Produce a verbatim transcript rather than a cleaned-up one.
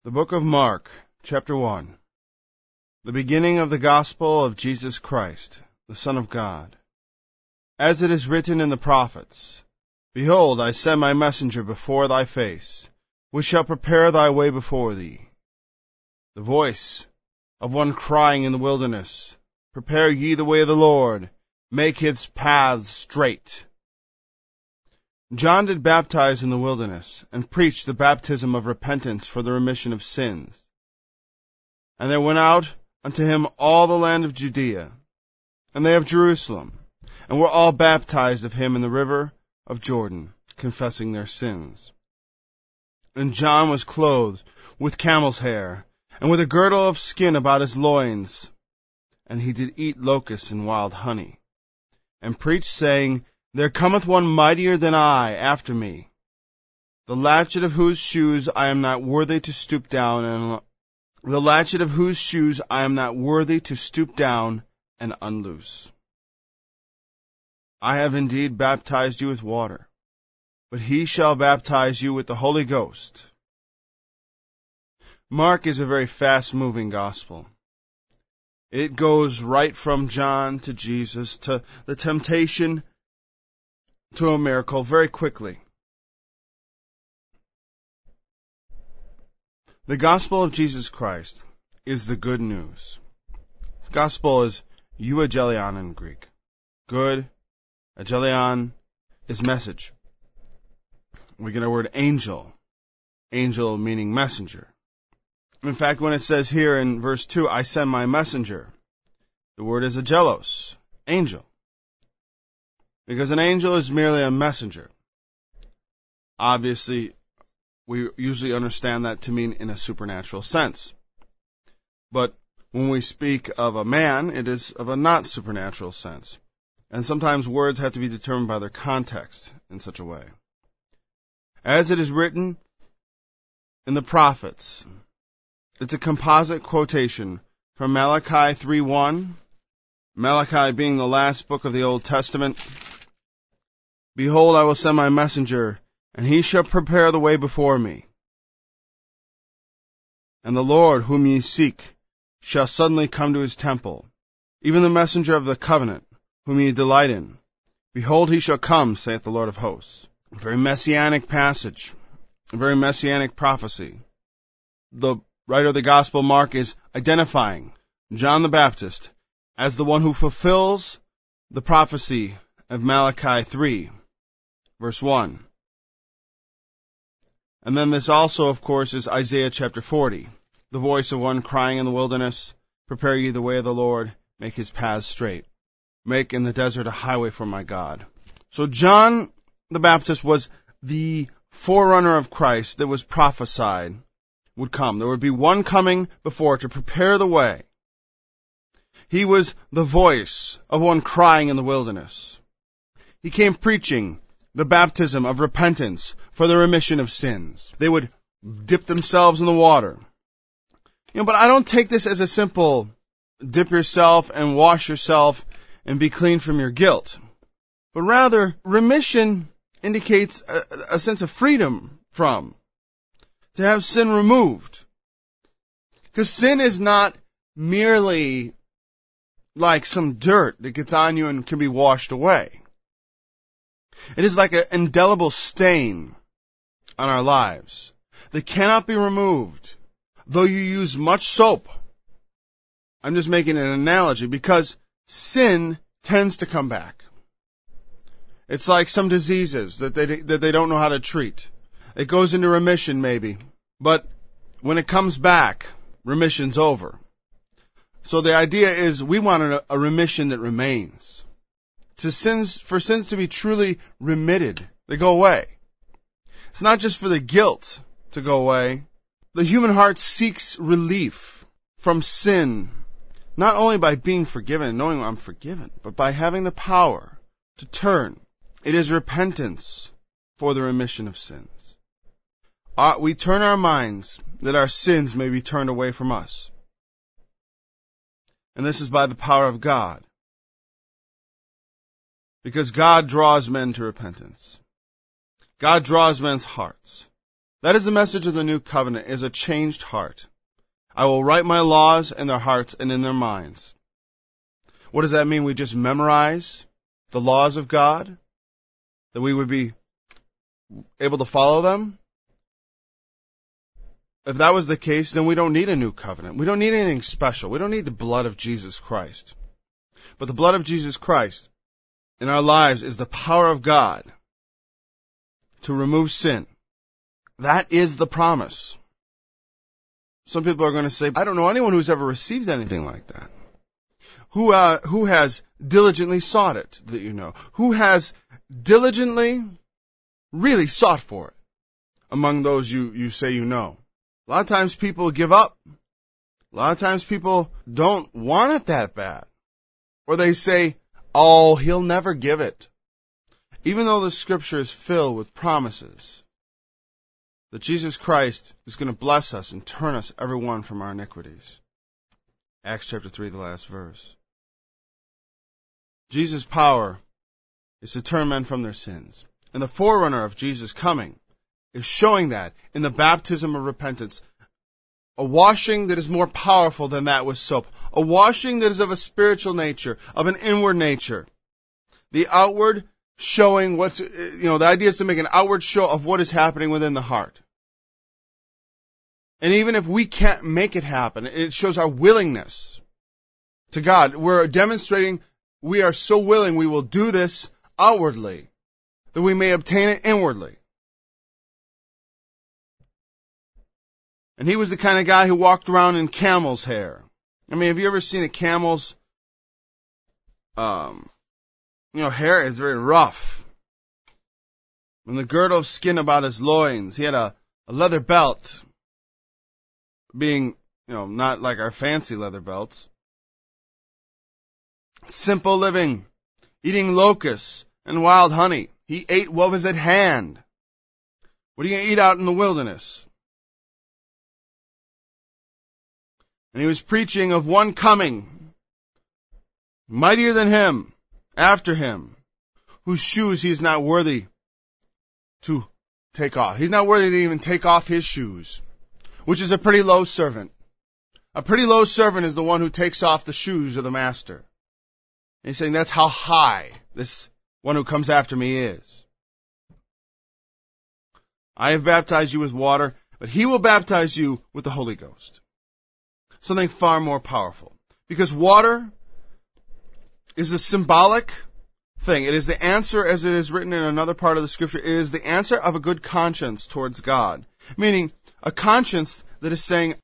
The Book of Mark, chapter one. The beginning of the gospel of Jesus Christ, the Son of God. As it is written in the prophets, Behold, I send my messenger before thy face, which shall prepare thy way before thee. The voice of one crying in the wilderness, Prepare ye the way of the Lord, make his paths straight. John did baptize in the wilderness, and preached the baptism of repentance for the remission of sins. And there went out unto him all the land of Judea, and they of Jerusalem, and were all baptized of him in the river of Jordan, confessing their sins. And John was clothed with camel's hair, and with a girdle of skin about his loins, and he did eat locusts and wild honey, and preached, saying, There cometh one mightier than I after me, the latchet of whose shoes I am not worthy to stoop down, and the latchet of whose shoes I am not worthy to stoop down and unloose. I have indeed baptized you with water, but he shall baptize you with the Holy Ghost. Mark is a very fast-moving gospel. It goes right from John to Jesus to the temptation to a miracle very quickly. The gospel of Jesus Christ is the good news. The gospel is euangelion in Greek. Good, angelion is message. We get our word angel, angel meaning messenger. In fact, when it says here in verse two, I send my messenger, the word is angelos, angel. Because an angel is merely a messenger. Obviously, we usually understand that to mean in a supernatural sense. But when we speak of a man, it is of a not supernatural sense. And sometimes words have to be determined by their context in such a way. As it is written in the prophets, it's a composite quotation from Malachi three one, Malachi being the last book of the Old Testament. Behold, I will send my messenger, and he shall prepare the way before me. And the Lord whom ye seek shall suddenly come to his temple, even the messenger of the covenant, whom ye delight in. Behold, he shall come, saith the Lord of hosts. A very messianic passage, a very messianic prophecy. The writer of the Gospel, Mark, is identifying John the Baptist as the one who fulfills the prophecy of Malachi three. Verse one. And then this also, of course, is Isaiah chapter forty. The voice of one crying in the wilderness, Prepare ye the way of the Lord, make his paths straight. Make in the desert a highway for my God. So John the Baptist was the forerunner of Christ that was prophesied would come. There would be one coming before to prepare the way. He was the voice of one crying in the wilderness. He came preaching the baptism of repentance for the remission of sins. They would dip themselves in the water. You know, but I don't take this as a simple dip yourself and wash yourself and be clean from your guilt. But rather, remission indicates a, a sense of freedom from, to have sin removed. Because sin is not merely like some dirt that gets on you and can be washed away. It is like an indelible stain on our lives that cannot be removed, though you use much soap. I'm just making an analogy because sin tends to come back. It's like some diseases that they that they don't know how to treat. It goes into remission maybe, but when it comes back, remission's over. So the idea is we want a, a remission that remains. To sins, for sins to be truly remitted, they go away. It's not just for the guilt to go away. The human heart seeks relief from sin, not only by being forgiven and knowing I'm forgiven, but by having the power to turn. It is repentance for the remission of sins. Uh, we turn our minds that our sins may be turned away from us. And this is by the power of God. Because God draws men to repentance. God draws men's hearts. That is the message of the new covenant, is a changed heart. I will write my laws in their hearts and in their minds. What does that mean? We just memorize the laws of God? That we would be able to follow them? If that was the case, then we don't need a new covenant. We don't need anything special. We don't need the blood of Jesus Christ. But the blood of Jesus Christ in our lives is the power of God to remove sin. That is the promise. Some people are going to say, I don't know anyone who's ever received anything like that. Who, uh, who has diligently sought it, that you know? Who has diligently really sought for it among those you, you say you know? A lot of times people give up. A lot of times people don't want it that bad. Or they say, oh, he'll never give it. Even though the scripture is filled with promises that Jesus Christ is going to bless us and turn us, every one, from our iniquities. Acts chapter three, the last verse. Jesus' power is to turn men from their sins. And the forerunner of Jesus' coming is showing that in the baptism of repentance. A washing that is more powerful than that with soap. A washing that is of a spiritual nature, of an inward nature. The outward showing what's, you know, the idea is to make an outward show of what is happening within the heart. And even if we can't make it happen, it shows our willingness to God. We're demonstrating we are so willing we will do this outwardly that we may obtain it inwardly. And he was the kind of guy who walked around in camel's hair. I mean, have you ever seen a camel's, um, you know, hair is very rough. And the girdle of skin about his loins. He had a, a leather belt, being, you know, not like our fancy leather belts. Simple living, eating locusts and wild honey. He ate what was at hand. What are you going to eat out in the wilderness? And he was preaching of one coming, mightier than him, after him, whose shoes he is not worthy to take off. He's not worthy to even take off his shoes, which is a pretty low servant. A pretty low servant is the one who takes off the shoes of the master. And he's saying that's how high this one who comes after me is. I have baptized you with water, but he will baptize you with the Holy Ghost. Something far more powerful. Because water is a symbolic thing. It is the answer, as it is written in another part of the scripture, it is the answer of a good conscience towards God. Meaning, a conscience that is saying,